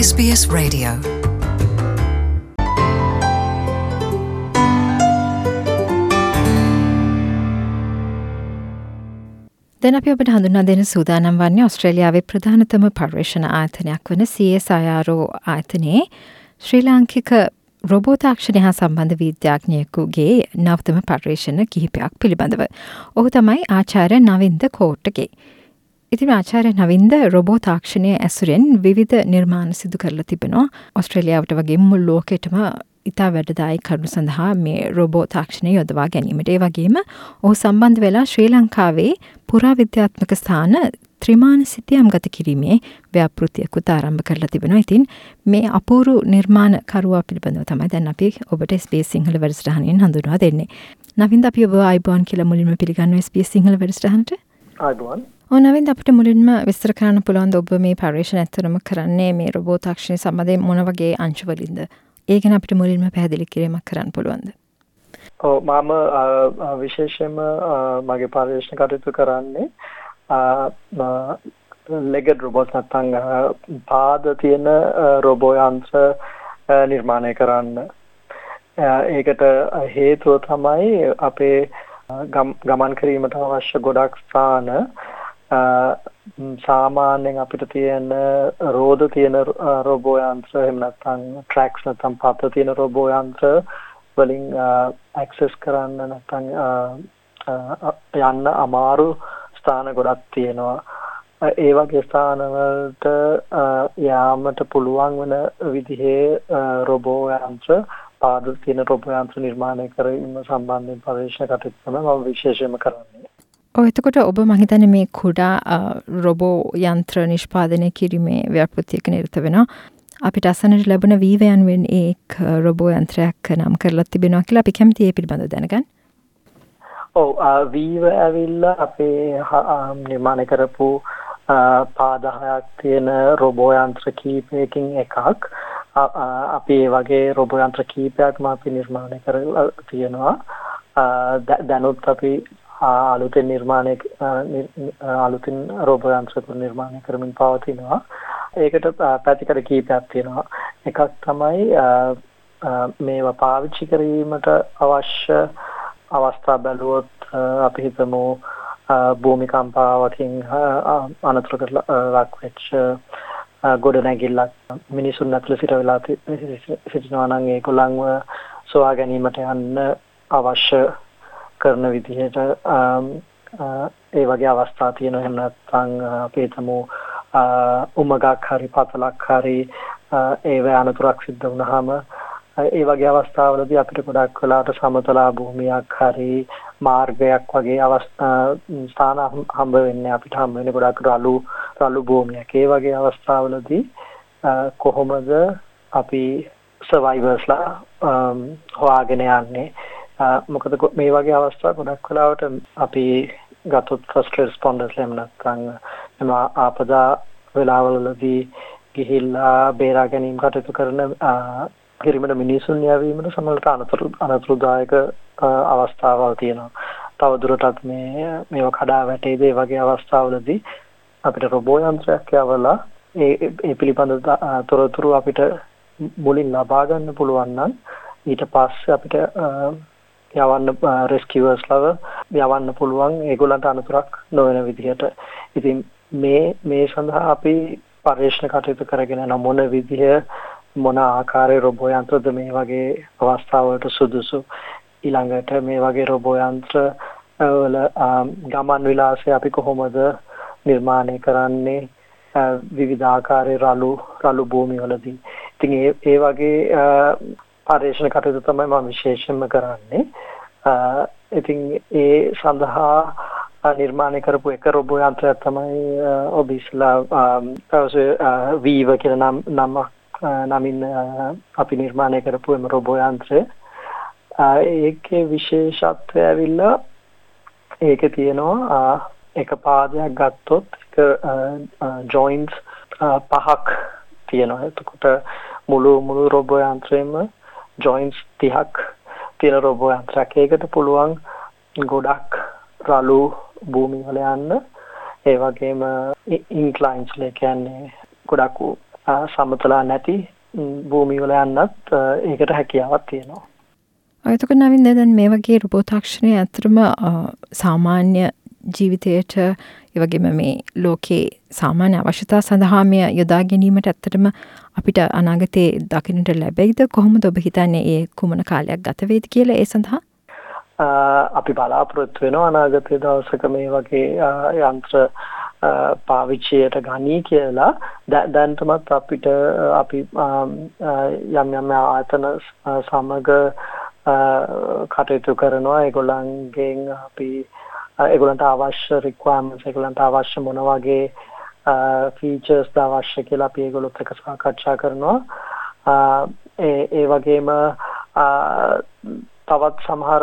SBS Radio. දැන් අපි ඔබට හඳුන්වා දෙන සූදානම් වන්නේ ඕස්ට්‍රේලියාවේ ප්‍රධානතම පර්යේෂණ ආයතනයක් වන CSIRO ආයතනයේ ශ්‍රී ලාංකික රොබෝ තාක්ෂණය හා සම්බන්ධ විද්‍යාඥයෙකුගේ නවතම පර්යේෂණ කිහිපයක් පිළිබඳව. ඔහු තමයි ආචාර්ය නවින්ද කෝට්ටගේ. ඉතින් ආචාර්ය නවින්ද රොබෝ තාක්ෂණය ඇසුරෙන් විවිධ නිර්මාණ සිදු කරලා තිබෙනවා. ඕස්ට්‍රේලියාවට වගේ මුළු ලෝකෙටම ඉතා වැඩදායි කරුණු සඳහා මේ රොබෝ තාක්ෂණය යොදවා ගැනීමට. ඒ වගේම ඔහු සම්බන්ධ වෙලා ශ්‍රී ලංකාවේ පුරාවිද්‍යාත්මක ස්ථාන ත්‍රිමාණ සිතියම් ගත කිරීමේ ව්‍යාපෘතියකුත් ආරම්භ කරලා තිබෙනවා. ඉතින් මේ අපූරු නිර්මාණ කරුවා පිළිබඳව තමයි දැන් අපි ඔබට SBS සිංහල වැඩසටහනින් හඳුන්වා දෙන්නේ. නවින්ද අපි ඔබ ආයිබෝන් කියලා මුලින්ම පිළිගන්නවා SBS සිංහල වැඩසටහනට. ආයිබෝන්. නවින්ද අපිට මුලින්ම විස්තර කරන්න පුළුවන්ද ඔබ මේ පර්යේෂණ ඇත්තටම කරන්නේ මේ රොබෝ තාක්ෂණය සම්බන්ධයෙන් මොන වගේ අංශවලින්ද? ඒ ගැන අපිට මුලින්ම පැහැදිලි කිරීමක් කරන්න පුළුවන්ද? මම විශේෂයෙන්ම මගේ පර්යේෂණ කටයුතු කරන්නේ legged robots නැත්නම් පාද තියෙන රොබෝ යන්ත්‍ර නිර්මාණය කරන්න. ඒකට හේතුව තමයි අපේ ගමන් කිරීමට අවශ්‍ය ගොඩක් ස්ථාන සාමාන්‍යයෙන් අපිට තියෙන රෝද තියෙන රොබෝ යන්ත්‍ර එහෙම නැත්නම් ට්‍රැක්ස් නැත්නම් පත තියෙන රොබෝ යන්ත්‍ර වලින් ඇක්සස් කරන්න නැත්නම් යන්න අමාරු ස්ථාන ගොඩක් තියෙනවා. ඒ වගේ ස්ථාන වලට යාමට පුළුවන් වෙන විදිහේ රොබෝ යන්ත්‍ර පාද තියෙන රොබෝ යන්ත්‍ර නිර්මාණය කිරීම සම්බන්ධයෙන් පරීක්ෂණ කටයුතු තමයි මම විශේෂයෙන්ම කරන්නේ. එතකොට ඔබ මම හිතන්නේ මේ කුඩා රොබෝ යන්ත්‍ර නිෂ්පාදනය කිරීමේ ව්‍යාපෘතියක නිරත වෙනවා. අපිට අසන්නට ලැබුණ වීව යනුවෙන් එක් රොබෝ යන්ත්‍රයක් නම් කරලා තිබෙනවා කියලා අපි කැමති ඒ පිළිබඳව දැනගන්න. වීව ඇවිල්ලා අපේ නිර්මාණය කරපු පාද 6ක් තියෙන රොබෝ යන්ත්‍ර කීපයකින් එකක්. අපි ඒ වගේ රොබෝ යන්ත්‍ර කීපයක්ම අපි නිර්මාණය කරලා තියෙනවා. දැනුත් අපි අලුතින් රොබෝ යන්ත්‍ර නිර්මාණය කරමින් පවතිනවා. ඒකට පැතිකඩ කීපයක් තියෙනවා. එකක් තමයි මේවා පාවිච්චි කිරීමට අවශ්‍ය අවස්ථා බැලුවොත් අපි හිතමු භූමිකම්පාවකින් අනතුරකට ලක් වෙච්ච ගොඩනැගිල්ලක් මිනිසුන් අතර සිටිනවා නම් ඒගොල්ලන්ව සොයා ගැනීමට යන්න අවශ්‍ය කරන විදිහට ඒ වගේ අවස්ථා තියෙනවා. එහෙම නැත්නම් අපි හිතමු උමගක් හරි පතලක් හරි ඒ අනතුරක් සිද්ධ වුණාම ඒ වගේ අවස්ථාවලදී අපිට ගොඩක් වෙලාවට සමතලා භූමියක් හරි මාර්ගයක් වගේ ස්ථාන හම්බ වෙන්නේ අපිට හම්බ වෙන්නේ ගොඩක් රළු භූමියක්. ඒ වගේ අවස්ථාවලදී කොහොමද අපි සර්වයිවර්ස්ලා හොයාගෙන යන්නේ? මොකද මේ වගේ අවස්ථා ගොඩක් වෙලාවට අපි ගත්තොත් ෆස්ට් රෙස්පොන්ඩර්ස් එහෙම නැත්නම් ආපදා වෙලාවලදී ගිහිල්ලා බේරා ගැනීම කටයුතු කරන කිරීමට මිනිසුන් යවීමට සමහරවිට අනතුරුදායක අවස්ථාවල් තියෙනවා. තවදුරටත් මේවා කඩා වැටෙයිද ඒ වගේ අවස්ථාවලදී අපිට රොබෝ යන්ත්‍රයක් යවලා ඒ පිළිබඳ තොරතුරු අපිට මුලින් ලබා ගන්න පුළුවන් නම් ඊට පස්සේ අපිට යවන්න රෙස්කියුවර්ස්ලව යවන්න පුළුවන් ඒගොල්ලන්ට අනතුරක් නොවන විදිහට. ඉතින් මේ සඳහා අපි පරීක්ෂණ කටයුතු කරගෙන යන මොන ආකාරයේ රොබෝ යන්ත්‍රද මේ වගේ අවස්ථාවලට සුදුසු. ඊළඟට මේ වගේ රොබෝ යන්ත්‍ර වල ගමන් විලාසය අපි කොහොමද නිර්මාණය කරන්නේ විවිධ ආකාරයේ රළු භූමිවලදී. ඉතින් ඒ වගේ පරීක්ෂණ කටයුතු තමයි මම විශේෂයෙන්ම කරන්නේ. ඉතින් ඒ සඳහා නිර්මාණය කරපු එක රොබෝ යන්ත්‍රයක් තමයි ඔබ ඉස්සලා වීව කියලා නමින් අපි නිර්මාණය කරපු එම රොබෝ යන්ත්‍රය. ඒකේ විශේෂත්වය ඇවිල්ලා ඒකේ තියෙනවා එක පාදයක් ගත්තොත් එක ජොයින්ට්ස් 5ක් තියෙනවා. එතකොට මුළු රොබෝ යන්ත්‍රෙම ජොයින්ට්ස් 30ක් තියෙන රොබෝ යන්ත්‍රයක්. ඒකට පුළුවන් ගොඩක් රළු භූමි වල යන්න. ඒ වගේම ඉන්ක්ලයින්ස් කියන්නේ ගොඩක් සමතලා නැති භූමි වල යන්නත් ඒකට හැකියාවක් තියෙනවා. එතකොට නවින් දැන් මේ වගේ රොබෝට් තාක්ෂණය ඇත්තටම සාමාන්‍ය ජීවිතයට ඒ වගේම මේ ලෝකේ සාමාන්‍ය අවශ්‍යතා සඳහා මේ යොදා ගැනීමට ඇත්තටම අපිට අනාගතයේ දකින්නට ලැබෙයිද? කොහොමද ඔබ හිතන්නේ ඒ කුමන කාලයක් ගත වෙයිද කියලා ඒ සඳහා? අපි බලාපොරොත්තු වෙනවා අනාගතයේ දවසක මේ වගේ යන්ත්‍ර පාවිච්චියට ගනී කියලා. දැන්ටමත් අපිට අපි යම් ආයතන සමග කටයුතු කරනවා. ඒගොල්ලන්ගෙන් අපි ඒගොල්ලන්ට අවශ්‍ය රික්වයර්මන්ට්ස් ඒගොල්ලන්ට අවශ්‍ය මොන වගේ ෆීචර්ස් අවශ්‍ය කියලා අපි ඒගොල්ලොත් එක්ක සාකච්ඡා කරනවා. ඒ වගේම තවත් සමහර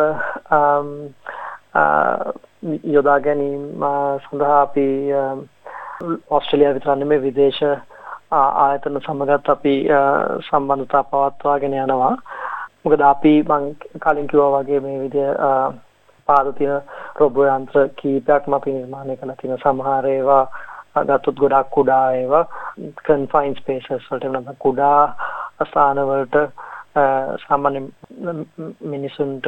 යොදා ගැනීම සඳහා අපි ඕස්ට්‍රේලියාව විතර නෙමෙයි විදේශ ආයතන සමගත් අපි සම්බන්ධතා පවත්වාගෙන යනවා. මොකද අපි මං කලින් කිව්වා වගේ මේ විදිය පාද තියෙන රොබෝ යන්ත්‍ර කීපයක්ම අපි නිර්මාණය කරලා තියෙන. සමහර ඒවා ගත්තොත් ගොඩක් කුඩා ඒවා confined spaces වලට වෙන කුඩා ස්ථාන වලට සාමාන්‍ය මිනිසුන්ට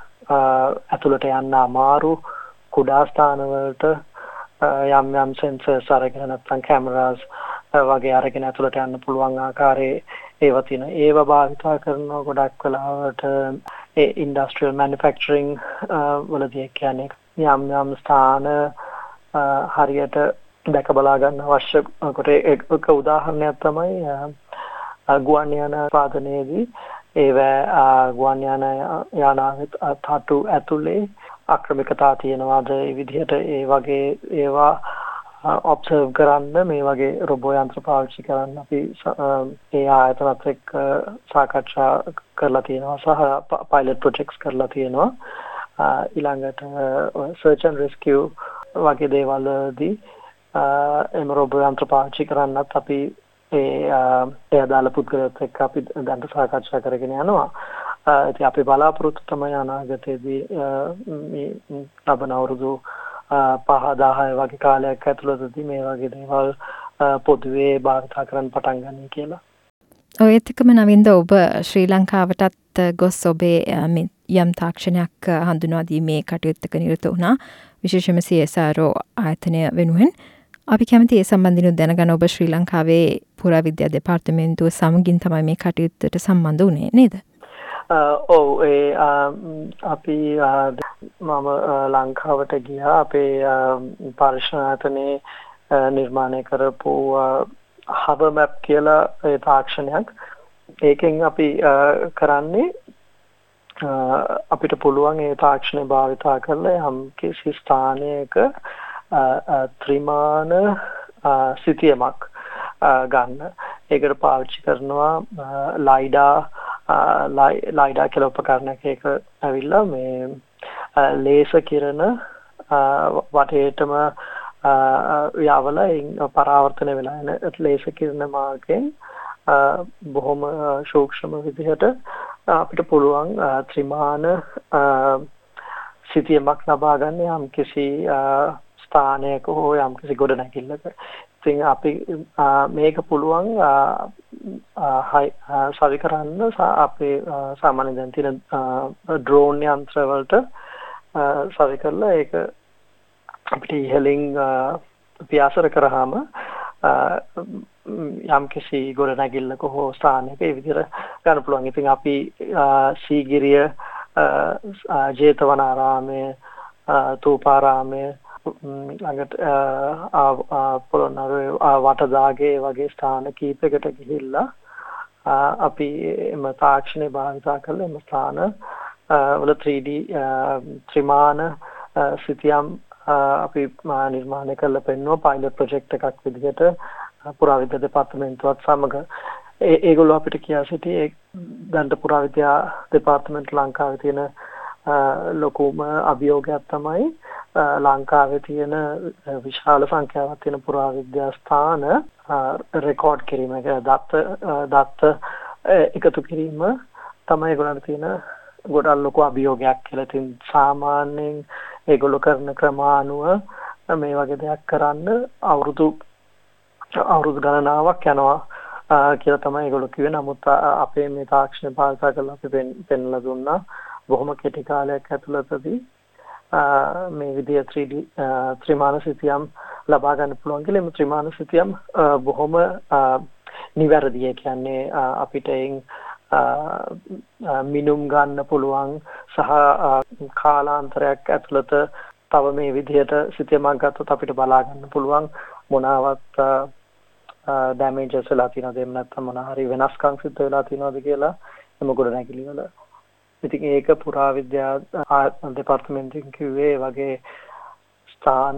ඇතුළට යන්න අමාරු කුඩා ස්ථාන වලට යම් sensors අරගෙන නැත්නම් cameras වගේ අරගෙන ඇතුළට යන්න පුළුවන් ආකාරයේ ඒවා තියෙන. ඒවා භාවිතා කරන ගොඩක් වෙලාවට ඒ industrial manufacturing වලදී කියන්නේ යම් ස්ථාන හරියට දැක බලා ගන්න අවශ්‍ය කොට එක උදාහරණයක් තමයි ගුවන් යාන උත්පාදනයේදී ඒවා ගුවන් යානාවේ තටු ඇතුලේ ආක්‍රමිකතා තියෙනවාද ඒ විදිහට ඒ වගේ ඒවා ඔබ්සර්ව් කරන්න මේ වගේ රොබෝ යන්ත්‍ර පාවිච්චි කරන්න අපි ඒ ආයතනත් එක්ක සාකච්ඡා කරලා තියෙනවා සහ පයිලට් ප්‍රොජෙක්ට්ස් කරලා තියෙනවා. ඊළඟට සර්ච් ඇන්ඩ් රෙස්කියු වගේ දේවල්වලදී එම රොබෝ යන්ත්‍ර පාවිච්චි කරන්නත් අපි ඒ අදාළ පුද්ගලයොත් එක්ක අපි දැන් සාකච්ඡා කරගෙන යනවා. ඉතින් අපි බලාපොරොත්තු තමයි අනාගතයේදී මේ ලබන අවුරුදු 5-10 වගේ කාලයක් ඇතුළතදී මේ වගේ දේවල් පොදුවේ භාවිතා කරන්න පටන් ගන්නයි කියලා. ඒත් එක්කම නවින්ද ඔබ ශ්‍රී ලංකාවටත් ගොස් ඔබේ යම් තාක්ෂණයක් හඳුන්වා දීමේ කටයුත්තක නිරත වුණා. විශේෂයෙන්ම CSIRO ආයතනය වෙනුවෙන් අපි කැමති ඒ සම්බන්ධව දැනගන්න ඔබ ශ්‍රී ලංකාවේ පුරාවිද්‍යා දෙපාර්තමේන්තුව සමගින් තමයි මේ කටයුත්තට සම්බන්ධ වුණේ නේද? ඔව් අපි මම ලංකාවට ගියා අපේ පරිශ්‍රණ ආයතනයේ නිර්මාණය කරපු හබර් මැප් කියලා ඒ තාක්ෂණයක්. ඒකෙන් අපි කරන්නේ අපිට පුළුවන් ඒ තාක්ෂණය භාවිතා කරලා යම් කිසි ස්ථානයක ත්‍රිමාන සිතියමක් ගන්න. ඒකට පාවිච්චි කරනවා ලයිඩා කියලා උපකරණයක්. ඒක ඇවිල්ලා මේ ලේසර් කිරණ වටේටම යවලා පරාවර්තන වෙලා එන ලේසර් කිරණ මාර්ගයෙන් බොහොම සූක්ෂම විදිහට අපිට පුළුවන් ත්‍රිමාන සිතියමක් ලබා ගන්න යම් කිසි ස්ථානයක හෝ යම් කිසි ගොඩනැගිල්ලක. ඉතින් අපි මේක පුළුවන් සවි කරන්න අපේ සාමාන්‍ය දැන් තියෙන ඩ්‍රෝන් යන්ත්‍ර වලට සවි කරලා ඒක අපිට ඉහළින් පියාසර කරාම යම් කිසි ගොඩනැගිල්ලක හෝ ස්ථානයක ඒ විදිහට ගන්න පුළුවන්. ඉතින් අපි සීගිරිය ජේතවනාරාමය තූපාරාමය ළඟට පොළොන්නරුවේ වටදාගේ වගේ ස්ථාන කීපයකට ගිහිල්ලා අපි එම තාක්ෂණය භාවිතා කරලා එම ස්ථාන වල 3D ත්‍රිමාන සිතියම් අපි නිර්මාණය කරලා පෙන්වුවා පයිලට් ප්‍රොජෙක්ට් එකක් විදිහට පුරාවිද්‍යා දෙපාර්තමේන්තුවත් සමග. ඒගොල්ලෝ අපිට කියා සිටියේ දැන් පුරාවිද්‍යා දෙපාර්තමේන්තුව ලංකාවේ තියෙන ලොකුම අභියෝගයක් තමයි ලංකාවේ තියෙන විශාල සංඛ්‍යාවක් තියෙන පුරාවිද්‍යා ස්ථාන රෙකෝඩ් කිරීම. දත්ත එකතු කිරීම තමයි ඒගොල්ලන්ට තියෙන ගොඩක් ලොකු අභියෝගයක් කියලා. ඉතින් සාමාන්‍යයෙන් ඒගොල්ලෝ කරන ක්‍රම අනුව මේ වගේ දෙයක් කරන්න අවුරුදු ගණනාවක් යනවා. කියලා තමයි ඒගොල්ලෝ කිව්වේ. නමුත් අපේ මේ තාක්ෂණ භාවිත කරලා අපි පෙන්ලා දුන්නා බොහොම කෙටි කාලයක් ඇතුළතදී මේ විදිය 3D ත්‍රිමාන සිතියම් ලබා ගන්න පුළුවන් කියලා. මේ ත්‍රිමාන සිතියම් බොහොම නිවැරදි. ඒ කියන්නේ අපිට මිනුම් ගන්න පුළුවන් සහ කාලාන්තරයක් ඇතුළත තව මේ විදිහට සිතියමක් ගත්තොත් අපිට බලා ගන්න පුළුවන් මොනවත් damages වෙලා තියෙනවද එහෙම නැත්නම් මොන හරි වෙනස්කම් සිද්ධ වෙලා තියෙනවද කියලා එම ගොඩනැගිලි වල. ඉතින් ඒක පුරාවිද්‍යා දෙපාර්තමේන්තුවෙන් කිව්වේ වගේ ස්ථාන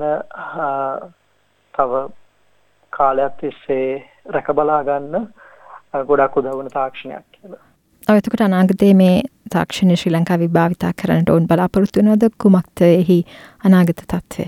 තව කාලයක් තිස්සේ රැක බලා ගන්න ගොඩක් උදව් වෙන තාක්ෂණයක් කියලා. එතකොට අනාගතයේ මේ තාක්ෂණය ශ්‍රී ලංකාවේ භාවිත කරන්නට ඕන බලාපොරොත්තු වෙනවද? කුමක්ද එහි අනාගත තත්ත්වය?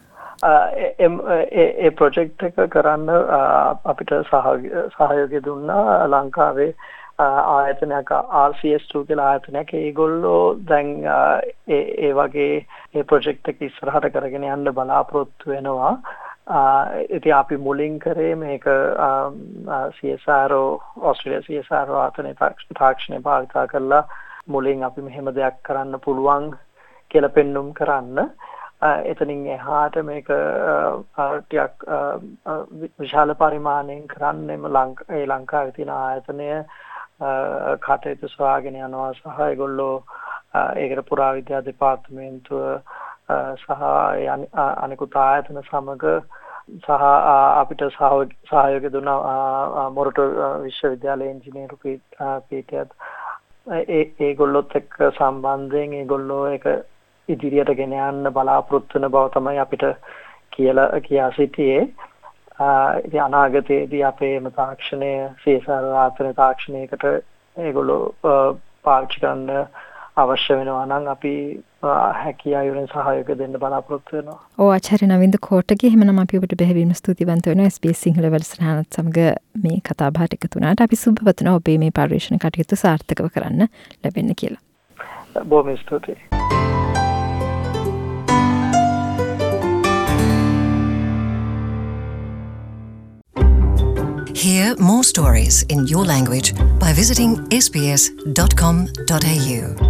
ඒ ප්‍රොජෙක්ට් එක කරන්න අපිට සහයෝගය දුන්නා ලංකාවේ ආයතනයක් RCS2 කියලා ආයතනයක්. ඒගොල්ලෝ දැන් ඒ වගේ ඒ ප්‍රොජෙක්ට් එක ඉස්සරහට කරගෙන යන්න බලාපොරොත්තු වෙනවා. ඉතින් අපි මුලින් කරේ මේක CSIRO ඕස්ට්‍රේලියා CSIRO ආයතනයේ තාක්ෂණය භාවිත කරලා මුලින් අපි මෙහෙම දෙයක් කරන්න පුළුවන් කියලා පෙන්눔 කරන්න. එතනින් එහාට මේක ටිකක් විශාල පරිමාණයෙන් කරන්නෙම ලංකාවේ තියෙන ආයතනය කටයුතු සොයාගෙන යනවා සහ ඒගොල්ලෝ ඒකට පුරාවිද්‍යා දෙපාර්තමේන්තුව සහ අනිකුත් ආයතන සමග සහ අපිට සහයෝගය දුන්න මොරටු විශ්වවිද්‍යාලයේ ඉංජිනේරු පීඨයත් ඒගොල්ලොත් එක්ක සම්බන්ධයෙන් ඒගොල්ලෝ ඒක ඉදිරියට ගෙන යන්න බලාපොරොත්තු වෙන බව තමයි අපිට කියා සිටියේ. ඉතින් අනාගතයේදී අපේම තාක්ෂණය CSIR ආයතන තාක්ෂණයකට ඒගොල්ලෝ පාවිච්චි කරන්න අවශ්‍ය වෙනවා නම් අපි හැකියාවෙන් සහයෝගය දෙන්න බලාපොරොත්තු වෙනවා. ආචාර්ය නවින්ද කෝටගේ එහෙමනම් අපි ඔබට බෙහෙවින්ම ස්තුතිවන්ත වෙනවා SBS සිංහල වැඩසටහනත් සමග මේ කතා බහට එකතු වුණාට. අපි සුබපතනවා ඔබේ මේ පරිශ්‍රණ කටයුතු සාර්ථකව කරන්න ලැබෙන්න කියලා. බොහොම ස්තුතියි. Hear more stories in your language by visiting sbs.com.au.